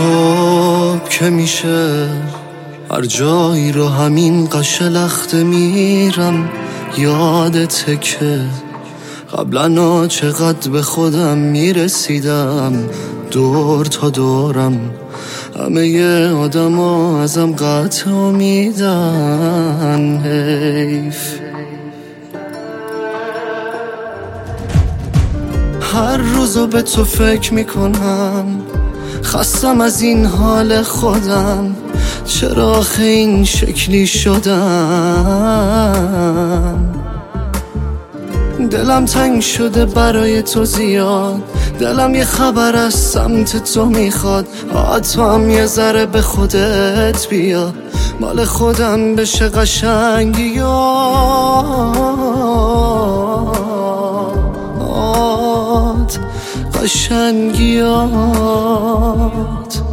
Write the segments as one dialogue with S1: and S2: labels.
S1: صبح که میشه هر جایی رو همین قشلخته میرم. یادته که قبلا چقدر به خودم میرسیدم، دور تا دورم همه آدم ها ازم قطع امیدن. حیف هر روزو به تو فکر میکنم، خستم از این حال خودم. چرا آخه این شکلی شدم؟ دلم تنگ شده برای تو زیاد، دلم یه خبر از سمت تو میخواد. تو هم یه ذره به خودت بیا، مال خودم بشه قشنگیات.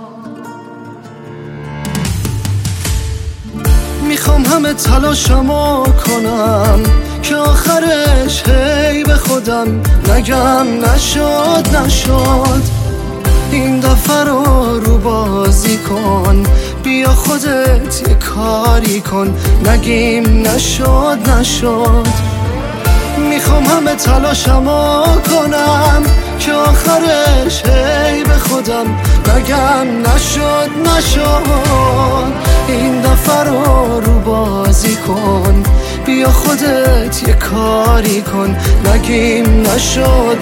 S1: میخوام همه تلاشمو کنم که آخرش هی به خودم نگم نشد. این دفعه رو بازی کن، بیا خودت یه کاری کن، نگیم نشد. میخوام همه تلاشمو کنم که آخرش هی به خودم نگم نشد. این دفعه رو بازی کن، بیا خودت یه کاری کن، نگیم نشد.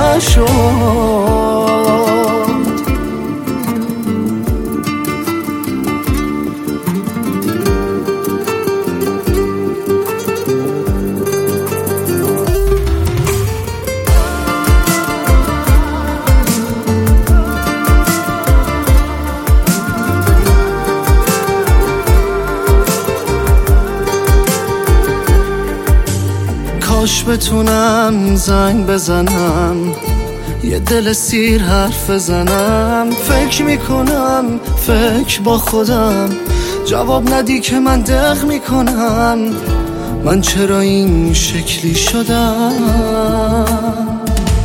S1: کاش بتونم زنگ بزنم، یه دل سیر حرف بزنم. فکر میکنم فکر با خودم، جواب ندی که من دق میکنم. من چرا این شکلی شدم؟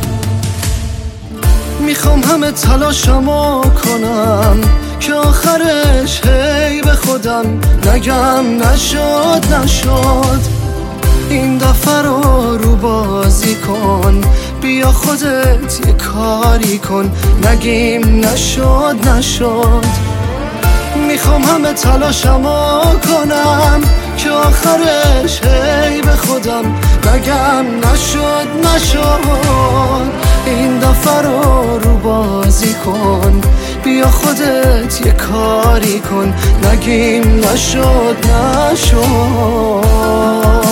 S1: میخوام همه تلاشمو کنم که آخرش هی به خودم نگم نشد. این دفعه رو بازی کن، بیا خودت یه کاری کن، نگیم نشد. میخوام همه تلاشمو کنم که آخرش هی به خودم نگم نشد. این دفعه رو بازی کن، بیا خودت یه کاری کن، نگیم نشد.